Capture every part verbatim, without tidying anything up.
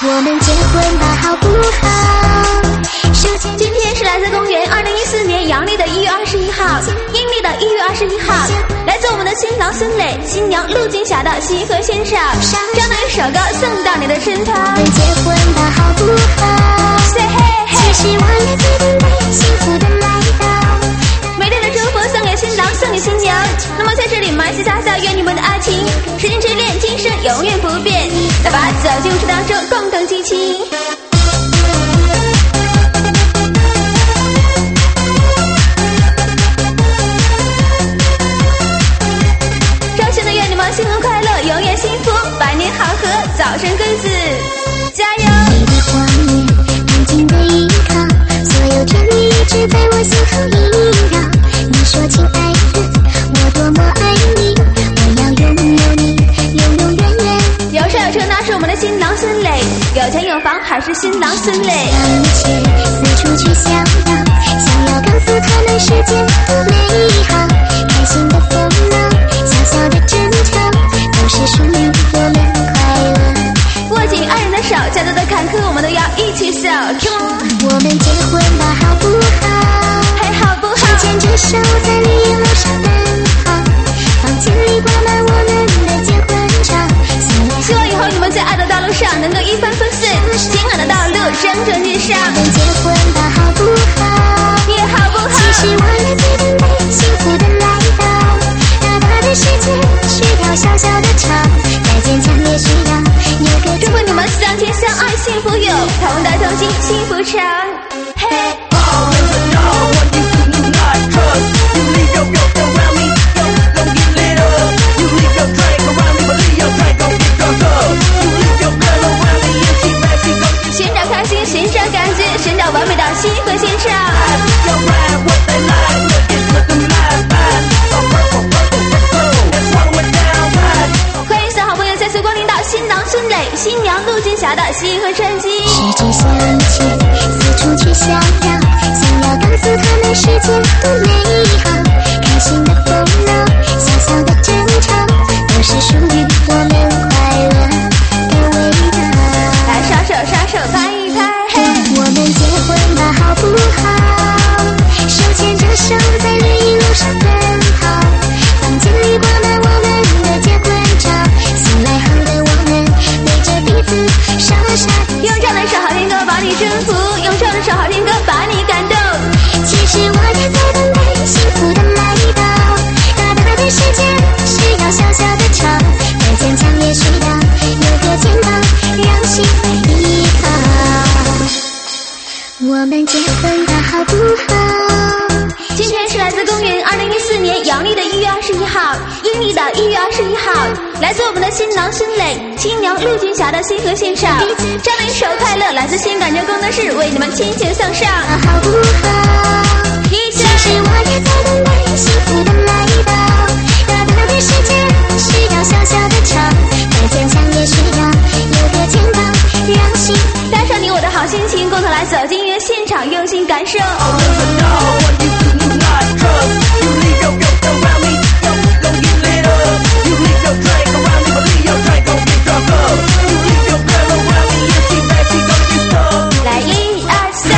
我们结婚吧，好不好？ 今天是来自公元二零一四年阳历的一月二十一号，阴历的一月二十一号，来自我们的新郎孙磊、新娘陆金霞的西河献上这样的一首歌送到你的身旁。 我们结婚吧，好不好？ Say hey hey， 其实我也在等待幸福的来到。 美丽的祝福送给新郎，送给新娘。那么在这里，马西大嫂愿你们的爱情十年之恋，今生永远不变。来吧，走进舞池当中，共同激情。新婚快乐，永远幸福，百年好合，早生贵子，加油！ 你的画面，安静的依靠，所有甜蜜一直在我心头萦绕。你说亲爱的，我多么爱你，我要拥有你，永永远远。 有车有车，那是我们的新郎孙磊；有钱有房，还是新郎孙磊。 让一切四处去逍遥，想要告诉他们世界多美好，开心的疯闹，小小的争吵。都是属于我们快乐。 握紧爱人的手，再多的坎坷我们都要一起走。 我们结婚吧，好不好？ 还好不好？ 手牵着手在绿荫路上奔跑，房间里挂满我们的结婚照。 希望以后你们在爱的道路上能够一帆风顺，晴朗的道路生准遇上。 我们结婚吧，好不好？ 也好不好？ 其实我也在等待幸福的来到。大大的世界是条小小的桥，再坚强也需要有个。 祝福你们相亲相爱幸福有，同德同心幸福长。嘿、hey 寻找开心，寻找感觉，寻找完美的新婚现场。欢迎所有好朋友再次光临到新郎孙磊、新娘陆金霞的新婚传奇。 世界上一切四处去逍遥，想要告诉他们世界多美好，开心的疯闹，小小的争吵，都是属于我们快乐的味道。 来双手双手拍一拍，嘿！ 我们结婚吧，好不好？手牵着手在绿荫路上奔跑，房间里挂满我们的结婚照。醒来后的我们对着彼此傻傻的。 用这样的一首好听歌把你征服，用这样的一首好听歌把你感动。 其实我也在等待幸福的来到。大大的世界是条小小的桥，再坚强也需要有个肩膀让心怀依靠。我们结婚吧，好不好？ 今天是来自公元二零一四年阳历的一月二十一号，阴历的一月二十一号，来自我们的新郎孙磊、新娘陆金霞的新河献上这样的一首快乐，来自新感觉工作室为你们倾情送上， 好不好？ 一起。 其实我也在等待幸福的来到。大大的世界是条小小的桥，再坚强也需要有个肩膀让心。 带上你我的好心情，共同来走进音乐现场，用心感受。来一二三，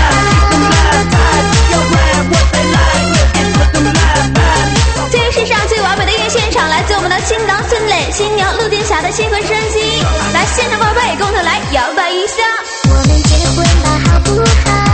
这个世上最完美的音乐现场，来自我们的新郎孙磊、新娘陆金霞的新婚升级。来，现场宝贝，共同来摇摆一下。 我们结婚吧，好不好？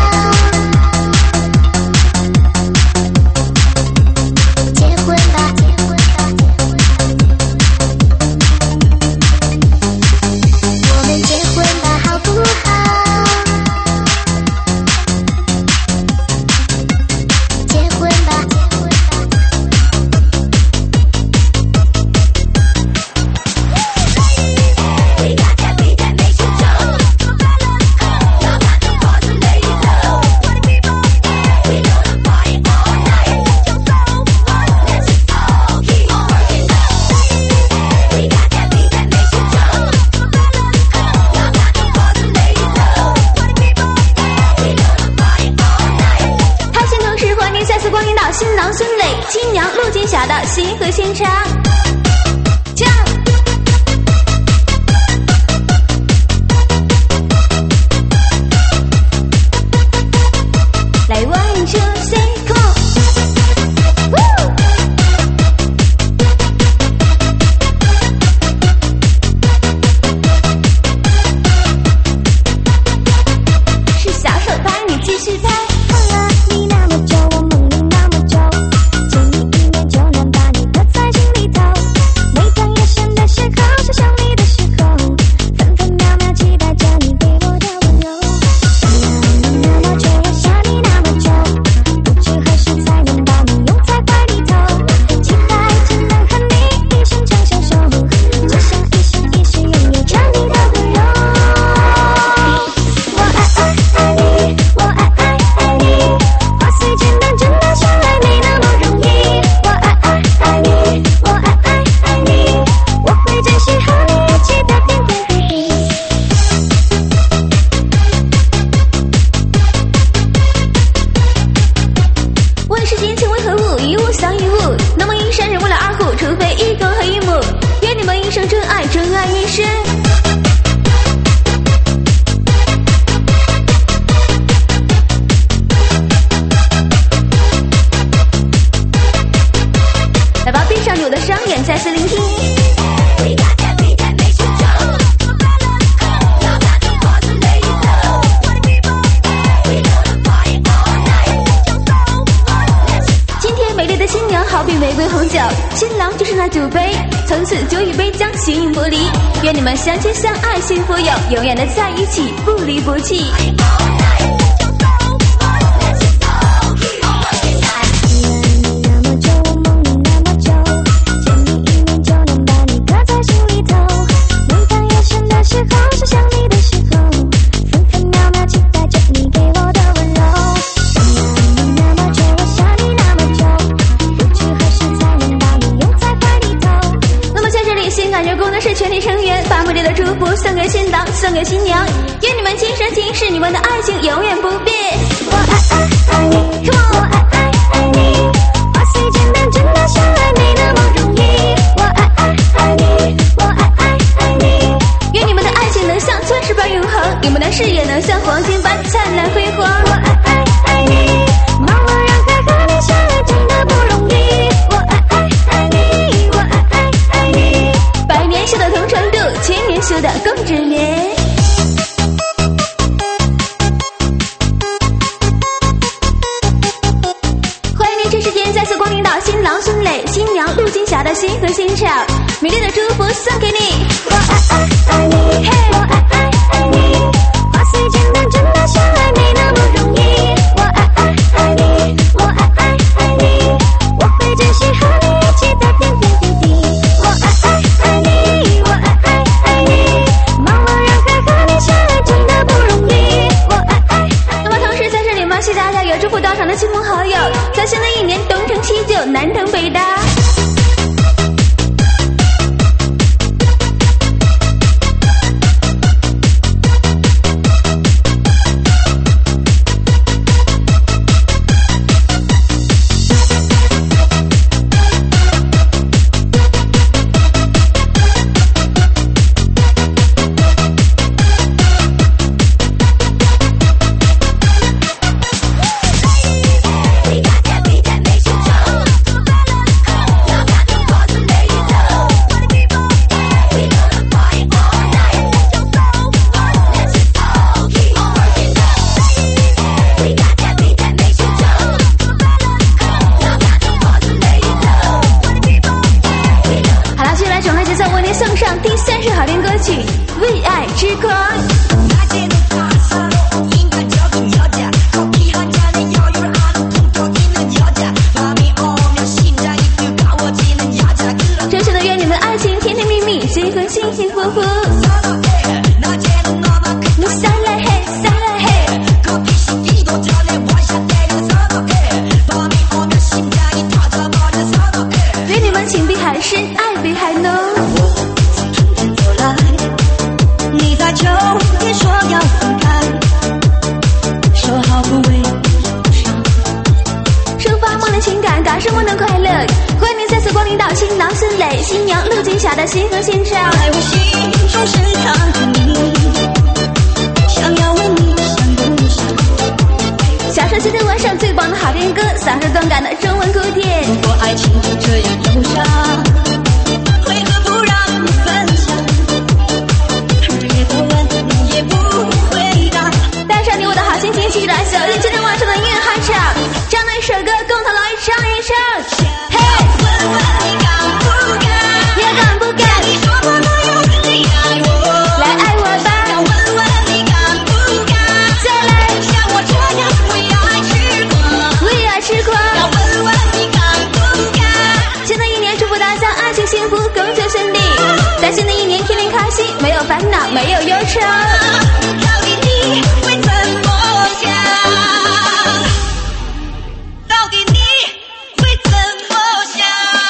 是那酒杯，从此酒与杯将形影不离。愿你们相亲相爱，幸福有，永远的在一起，不离不弃。送给新郎，送给新娘，愿你们今生今世，你们的爱情永远不变。 我爱爱爱你 ，Come on， 我爱爱爱你，话虽简单，真的相爱没那么容易。我爱爱爱你，我爱爱爱你， 愿你们的爱情能像钻石般永恒，你们的事业能像黄金般灿烂辉煌。 我爱爱爱你，茫茫人海和你相爱真的不容易。我爱爱爱你，我爱爱爱你， 百年修得同船渡，千年修得共枕眠。欢迎您这时间再次光临到新郎孙磊、新娘陆金霞的新河现场，美丽的祝福送给你。 我爱爱爱你，嘿，我爱爱爱你，话虽简单，真的相爱没那么容易。我爱爱爱你，我爱爱爱你，我会珍惜和你一起的点点滴滴。我爱爱爱你，我爱爱爱你，茫茫人海和你相爱真的不容易。我爱爱。 那么同时在这里嘛，谢大家有祝福到场的亲朋好友，在新的一年东成西就，南腾北大。第三首好听歌曲《为爱痴狂》。真实的愿你们的爱情甜甜蜜蜜，结婚幸幸福福。撒拉嘿，撒拉嘿。愿你们情比海深，爱比海浓。 你在秋天说要分开，说好不为抒发梦的情感，感受梦的快乐。欢迎您再次光临到新郎孙磊、新娘陆金霞的新河现场。 在我心中深藏着你，想要问你想不想享受今天晚上最棒的好听歌，享受动感的中文古典。 如果爱情就这样走下，为何不让你分享？越多问你也不回答。 带上你我的好心情，一起来小进今天晚上的音乐嗨场，这样的一首歌，共同来唱一唱。嘿， 问问你敢不敢？ 你敢不敢？ 你说过的有你爱我， 来爱我吧。 问问你敢不敢？ 再来， 像我这样为爱痴狂， 为爱痴狂。 问问你敢不敢？ 新的一年祝福大家爱情幸福，工作顺利，在新的一年天天开心，没有烦恼，没有忧愁。 到底你会怎么想？到底你会怎么想？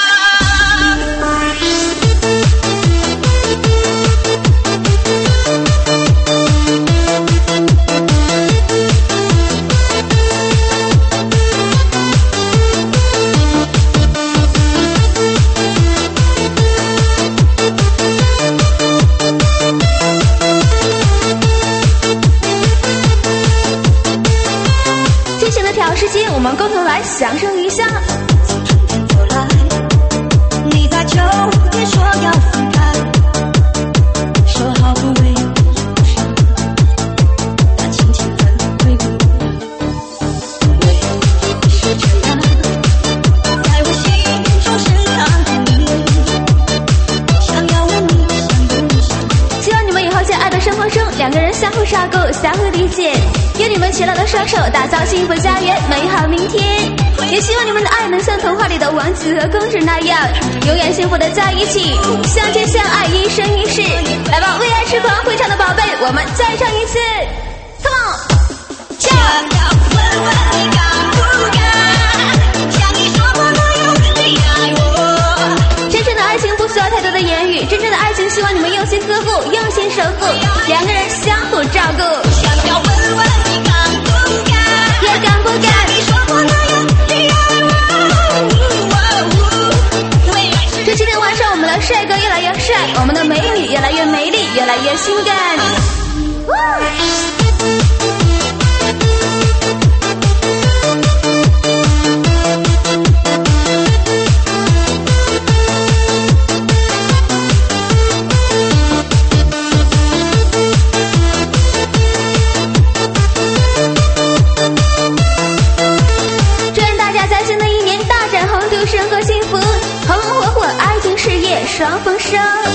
接下来的调时间，我们共同来享受一下。 走来，你在秋天说要分开，说好不为但轻轻地回顾，为是这样，在我心中深藏着你， 人相互照顾，相互理解。愿你们勤劳的双手打造幸福家园，美好明天。也希望你们的爱能像童话里的王子和公主那样，永远幸福的在一起，相见相爱，一生一世。来吧，为爱痴狂会唱的宝贝，我们再唱一次 ，Come on， 唱！问问你敢不敢像你说过那样你爱我？真正的爱情不需要太多的言语，真正的爱情希望你们用心呵护，用心守护，两个人相互照顾。想要问问你敢不敢，也敢不敢像你说过那样你爱我？这今天晚上我们的帅哥越来越帅，我们的美女越来越美丽，越来越性感。双丰收。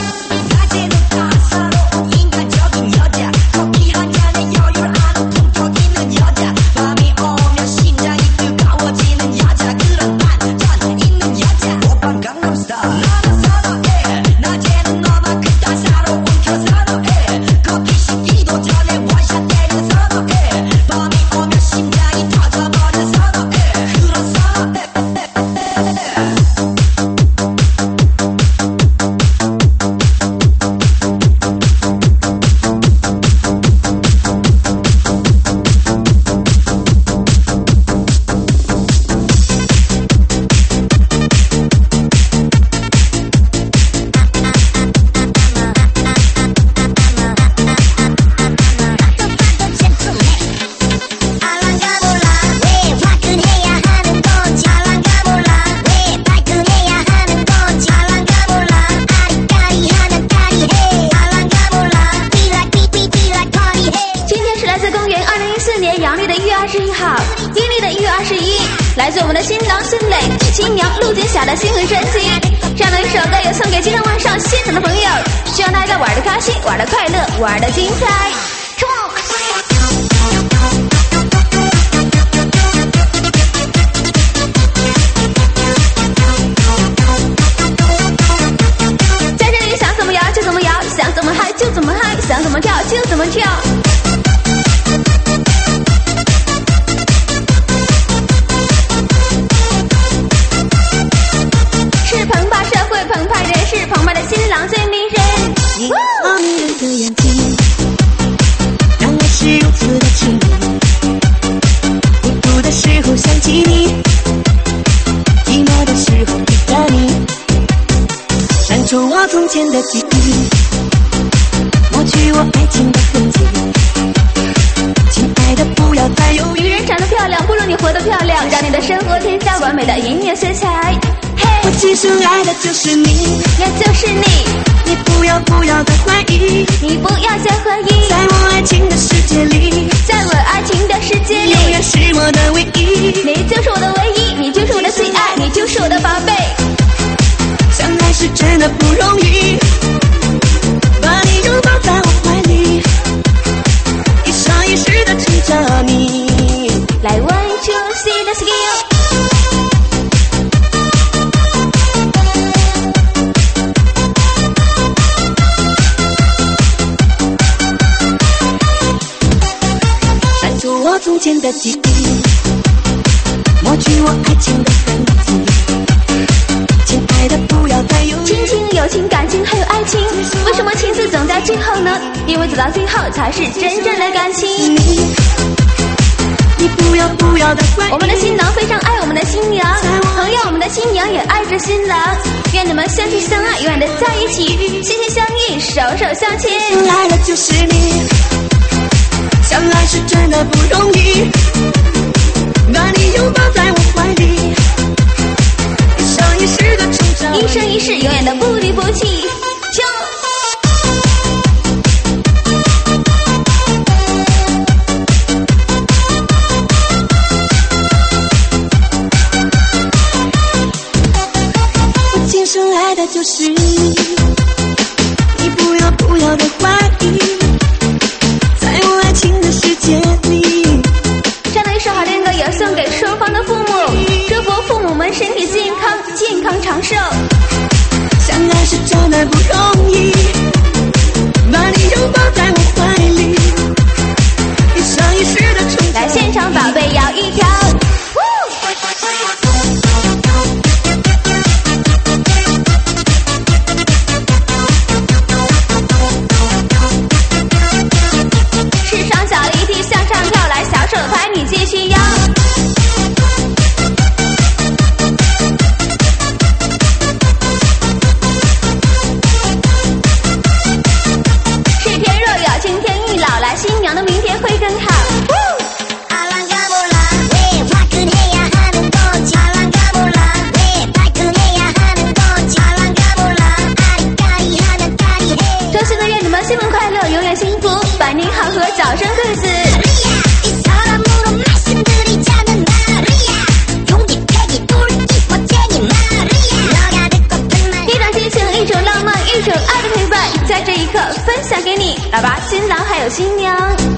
来自我们的新郎新蕾新娘陆金霞的新闻专辑，这样的一首歌也送给今天晚上现场的朋友，希望大家玩得开心，玩得快乐，玩得精彩。Come on！ 在这里想怎么摇就怎么摇，想怎么嗨就怎么嗨，想怎么跳就怎么跳。澎湃的新郎最迷人，你傲人的眼睛，让我是如此的亲密。孤独的时候想起你，寂寞的时候遇到你，删除我从前的记忆，抹去我爱情的痕迹。亲爱的，不要再犹豫。女人长得漂亮不如你活得漂亮，让你的生活添加完美的音乐色彩。我今生爱的就是你，也就是你，你不要不要的怀疑，你不要再怀疑，在我爱情的世界里，在我爱情的世界里，永远是我的唯一，你就是我的唯一，你就是我的最爱，你就是我的宝贝。相爱是真的不容易，把你拥抱在我怀里，一生一世的牵着你。来 one two three let's go。我从前的记忆，抹去我爱情的痕迹。亲爱的，不要再犹豫。亲情、友情、感情还有爱情，为什么情字总在最后呢？因为走到最后才是真正的感情。你，你不要不要的怀疑。我们的新郎非常爱我们的新娘，同样我们的新娘也爱着新郎。愿你们相亲相爱，永远的在一起，心心相印，手手相牵。来了就是你。相爱是真的不容易，把你拥抱在我怀里，一生一世的成长，一生一世永远的不离不弃。我今生爱的就是你，你不要不要的怀疑。 来不容易，把你拥抱在我怀里，一生一世的成就。 来，现场宝贝摇一跳。世上小离题向上跳，来小手拍你继续摇。是天若有情天亦老，来新娘的明天会更好。衷心的愿你们新年快乐，永远幸福，百年好合，早生贵子。一种激情，一种浪漫，一种爱的陪伴，在这一刻分享给你。来吧，新郎还有新娘。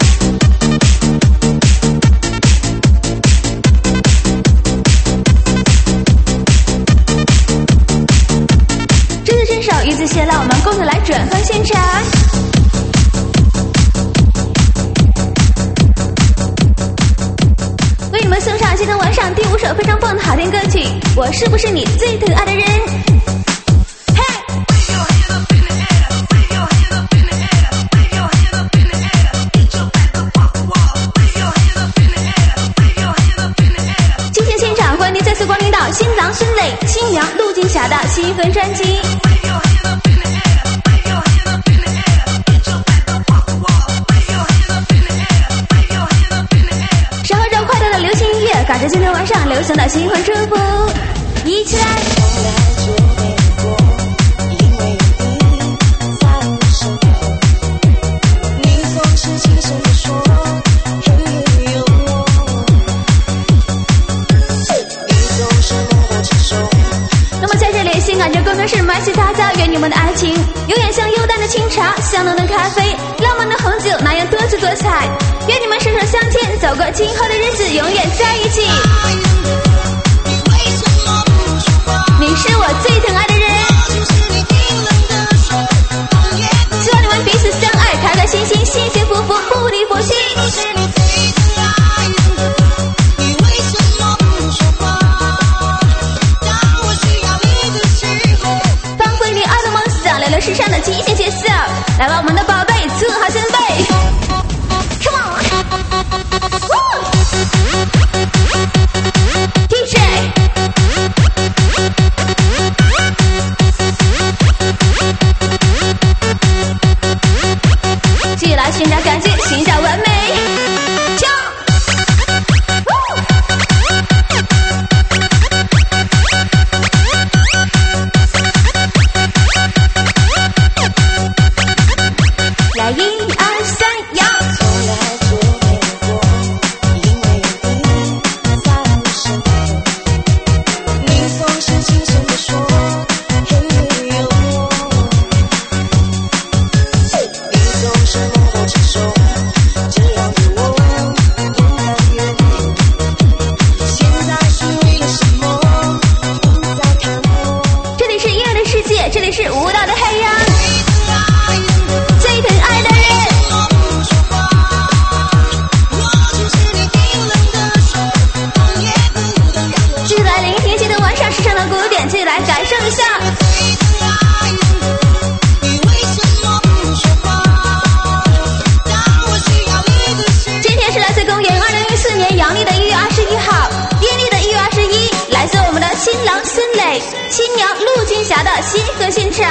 执子伸手，与子偕老，我们共同来转换现场。为你们送上今天晚上第五首非常棒的好听歌曲《我是不是你最疼爱的人》。今天现场欢迎您再次光临到新郎孙磊、新娘陆金霞的新婚专辑。稍后这快乐的流行音乐，赶着今天晚上流行的新婚祝福，一起来。那么在这里，性感着工作室麦西大家，愿你们的爱情永远像幽淡的清茶，香浓的咖啡，浪漫的红酒，那样多姿多彩。愿你们手手相牵，走过今后的日子，永远在一起。你是我最疼爱的人，希望你们彼此相爱，开开心心，幸幸福福，不离不弃。发挥你爱的梦想，聊聊世上的极限节奏。来吧，我们的宝贝，做好准备 ，Come on，D J。继续来寻找感觉，寻找完美。跳，来一二三，摇。这里是音乐的世界，这里是舞蹈的海洋，最疼爱的人。继续来聆听今天晚上时尚的古典，继续来感受一下。今天是来自公元二零一四年阳历的一月二十一号，阴历的一月二十一，来自我们的新郎孙磊、新娘陆金霞的新歌现场。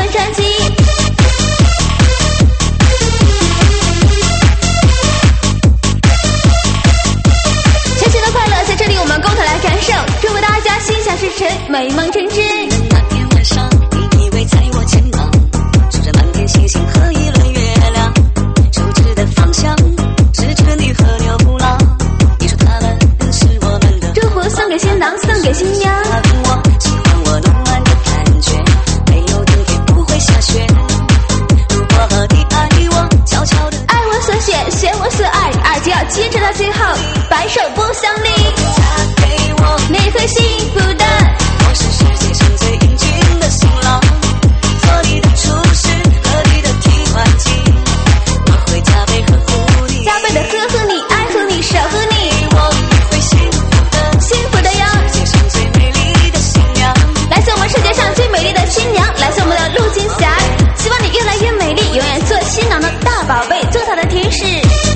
份专辑。全新的快乐在这里，我们共同来感受，祝福大家心想事成，美梦成真。 那天晚上，你依偎在我肩膀，数着满天星星和一轮月亮，手指的方向指着你和牛郎。你说他们是我们的， 祝福送给新郎，送给新娘。 我喜欢我暖暖的感觉，没有冬天不会下雪。如果和你爱我，悄悄的爱我所选，选我所爱，爱就要坚持到最后，白首不相离。 嫁给我， 你会幸福的。 我是世界上最英俊的新郎，做你的厨师和你的提款机，我会加倍呵护你， 加倍的呵护你，爱护你，守护你。 我会幸福的， 幸福的呀！ 世界上最美丽的新娘， 来自我们世界上最美丽的新娘，来自我们的陆金霞。希望你越来越美丽，永远做新郎的大宝贝，做她的天使。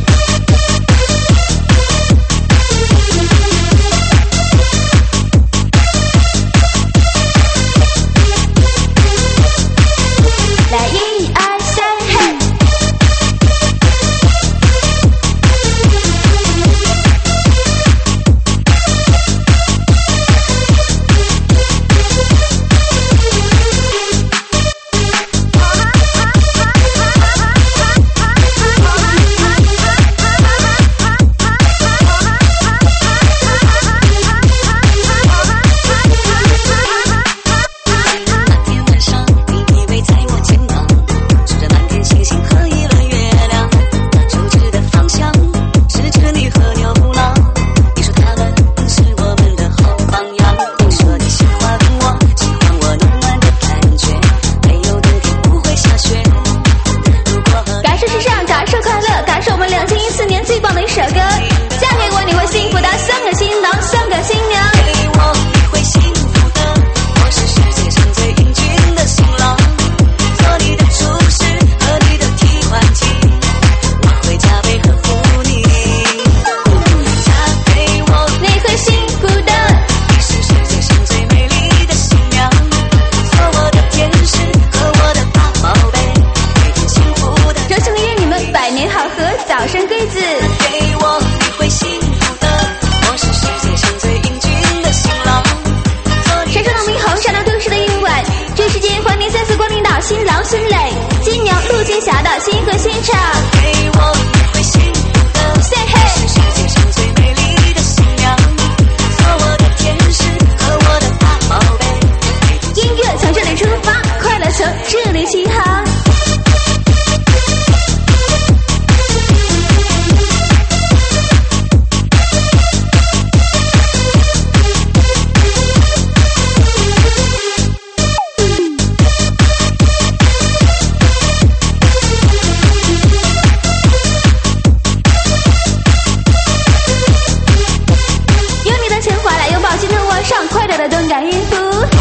来一二三，嘿！ 那天晚上，你依偎在我肩膀，数着满天星星和一轮月亮，手指的方向指着你和牛郎。你说他们是我们的好榜样，你说你喜欢我，喜欢我暖暖的感觉，没有冬天不会下雪。如果和感受时尚，感受快乐，感受我们两千一四年最棒的一首歌。嫁给我，你会幸福的，像个新郎，像个新娘。 给我，你会幸福的，我是世界上最英俊的新郎，做你的厨师和你的提款机，我会加倍呵护你，嫁给我， 你会幸福的。 你是世界上最美丽的新娘，做我的天使和我的大宝贝，每天幸福的。 衷心的愿你们百年好合，早生贵子。 给我，你会幸福的，我是世界上最英俊的新郎，做你闪烁到霓虹，闪亮都市的夜晚，这时间欢迎再次光临到新郎孙磊、新娘陆金霞的新歌现场。 给我，你会幸福的， Say 是 hey！ 世界上最美丽的新娘，做我的天使和我的大宝贝。 音乐从这里出发，快乐从这里起航。用你的情怀来拥抱今天晚上快乐的动感音符。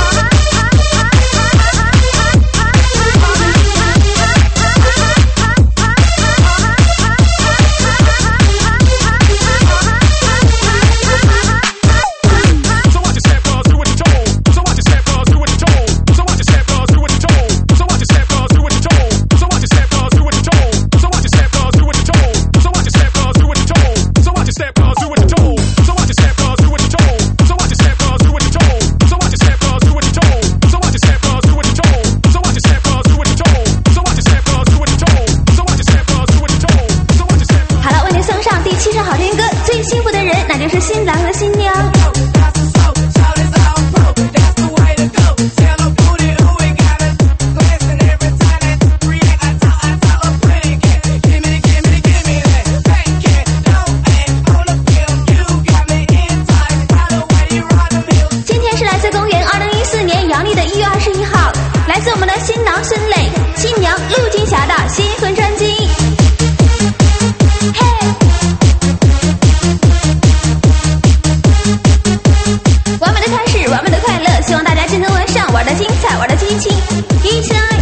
好了，为您送上第七首好听歌，最幸福的人，那就是新郎和新娘。今天是来自公元二零一四年阳历的一月二十一号，来自我们的新郎孙磊、新娘陆金霞的新婚专辑。嘿，完美的开始，完美的快乐，希望大家今天晚上玩的精彩，玩的激情，一起来！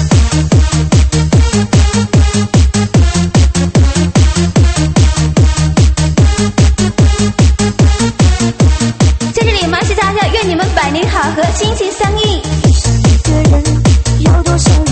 在这里，马喜大家愿你们百年好合，心情相印。 一个人有多少？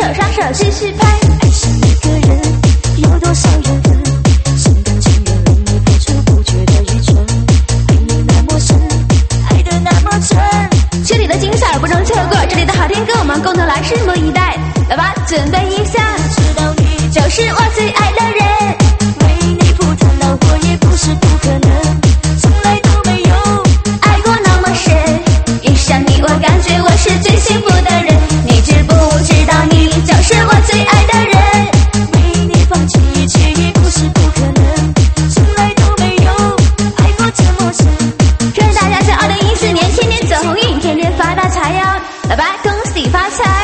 上手继续拍。 爱上一个人有多少缘分，心甘情愿为你付出不觉得愚蠢，爱你那么深，爱得那么真。 这里的精彩不容错过，这里的好听歌我们共同来拭目以待。来吧，准备一下， 知道你就是我最爱的人， 为你赴汤蹈火也不是不可能，从来都没有爱过那么深，遇上你我感觉我是最幸福的人，你知不知道你就是我最爱的人， 为你放弃一切也不是不可能，从来都没有爱过这么深。 祝大家在二零一四年天天走红运，天天发大财哟！来吧，恭喜发财！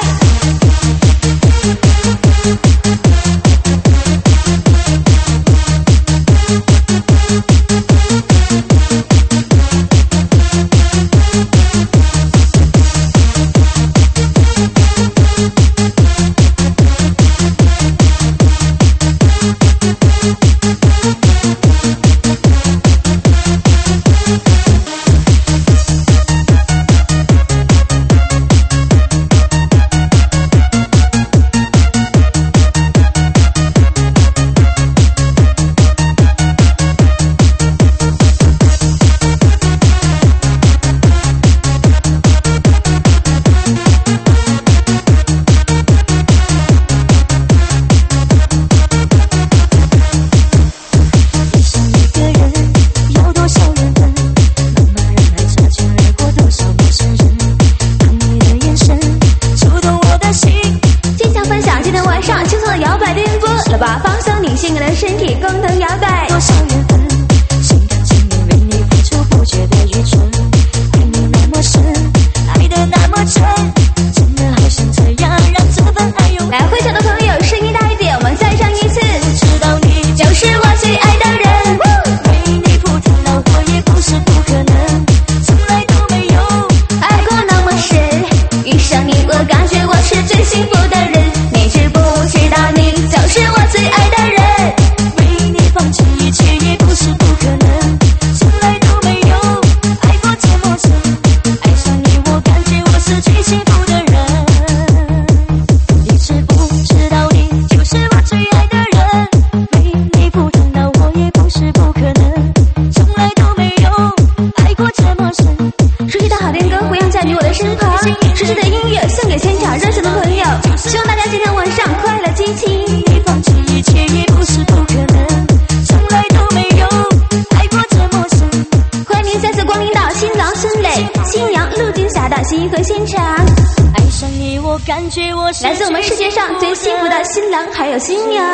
来自我们世界上最幸福的新郎还有新娘。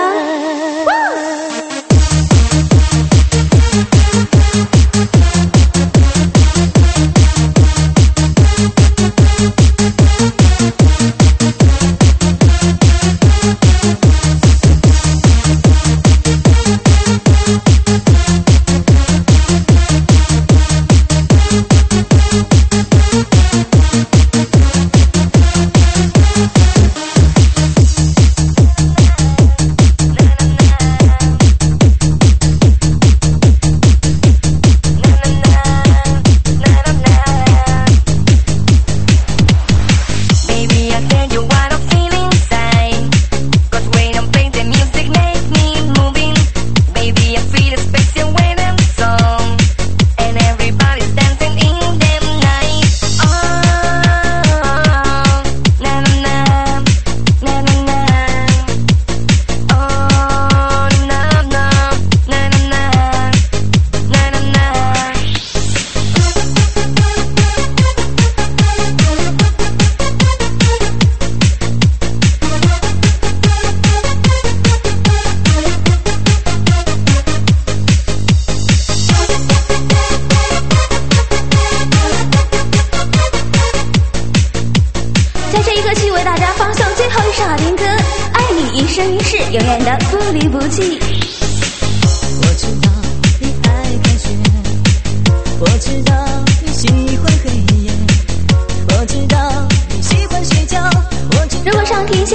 永远的不离不弃。 我知道你爱看雪，我知道你喜欢黑夜，我知道你喜欢睡觉。如果上听现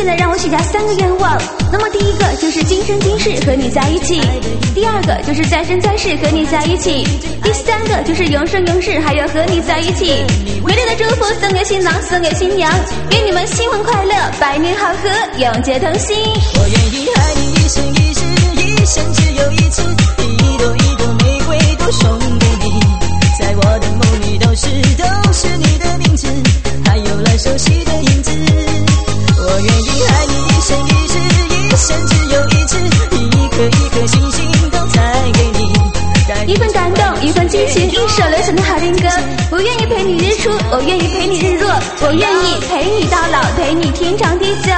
现在让我许下三个愿望。那么第一个就是今生今世和你在一起，第二个就是再生再世和你在一起，第三个就是永生永世还要和你在一起。美丽的祝福送给新郎送给新娘，愿你们新婚快乐，百年好合，永结同心。 我愿意爱你一生一世，一生只有一次，一朵一朵玫瑰都送给你，在我的梦里都是都是你的名字，还有了熟悉的影子。我愿意爱你一生一世，一生只有一次，一颗一颗星星都再给你。 一份感动，一份激情，一首流行的好听歌。我愿意陪你日出，我愿意陪你日落，我愿意陪你到老，陪你天长地久。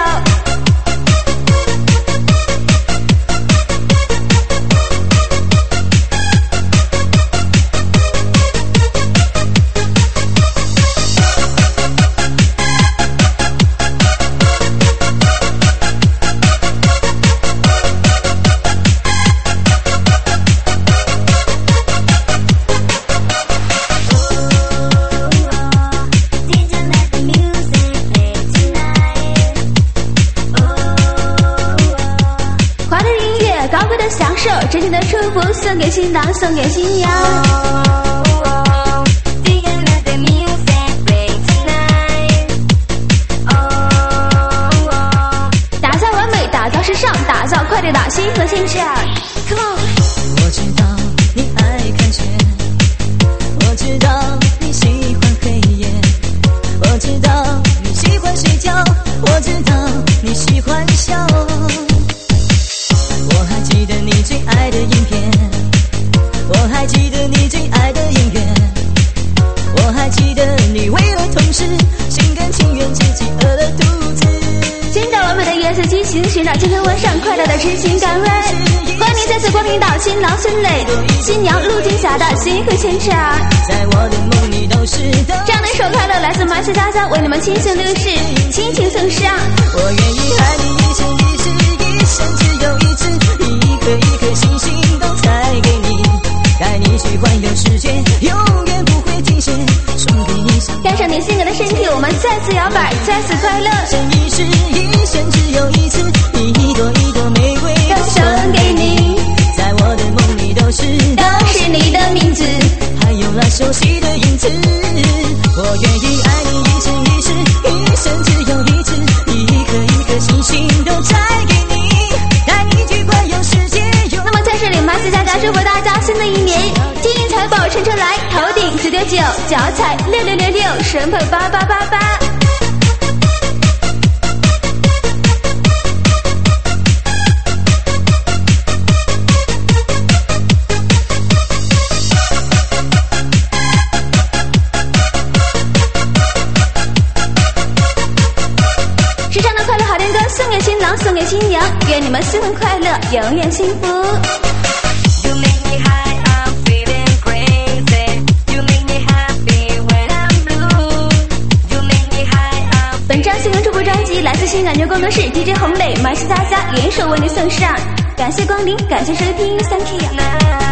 真情的祝福送给新郎送给新娘。打造完美，打造时尚，打造快乐的新和现场。Come on！ 我知道你爱看雪，我知道你喜欢黑夜，我知道你喜欢睡觉，我知道你喜欢笑。我还记得你最爱的影片，我还记得你最爱的音乐，我还记得你为了同事心甘情愿自己饿了肚子。 寻找完美的夜色激情，寻找今天晚上快乐的痴情感味。欢迎你再次光临到新郎孙磊、新娘陆金霞的新婚现场。 在我的梦里都是这样的一首快乐来自马西大家为你们倾情流逝，亲情送上。 我愿意爱你一生一世，一生只有一次，一颗一颗星星都再给你，带你去环游世界，永远不会停歇，送给你想带上你性格的身体，我们再次摇摆，再次快乐。 一生一世，一生只有一次，一朵一朵玫瑰都送给你， 在我的梦里都是都是你的名字， 还有那熟悉的影子。我愿意爱你一生一世，一生只有一次，一颗一颗星星都再给你，带你去环游世界。 那么在这里，马西佳佳祝福大家新的一年金银财宝乘车来，头顶九九九，脚踩六六六六，神捧八八八八。送给新郎，送给新娘，愿你们新婚快乐，永远幸福。 You make me high, I'm feeling crazy. You make me happy when I'm blue. You make me high, I'm 本张新闻助播专辑来自新感觉工作室 D J 洪磊、马西佳佳联手为你送上，感谢光临，感谢收听 ，Thank you。